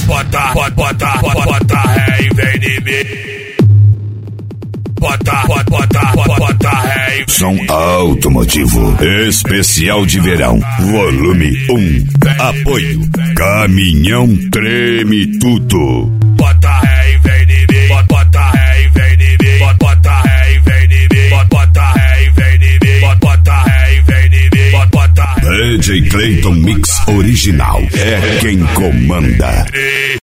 Bota ré e vem em mim. Bota ré e som automotivo especial de verão, volume 1. Apoio Caminhão Treme Tudo. Bota ré e vem em mim. Bota ré e vem em mim. Bota ré e vem em mim. Bota ré e vem em mim. Bota ré e vem em mim. Bota ré. DJ Clayton Mix Original é quem comanda.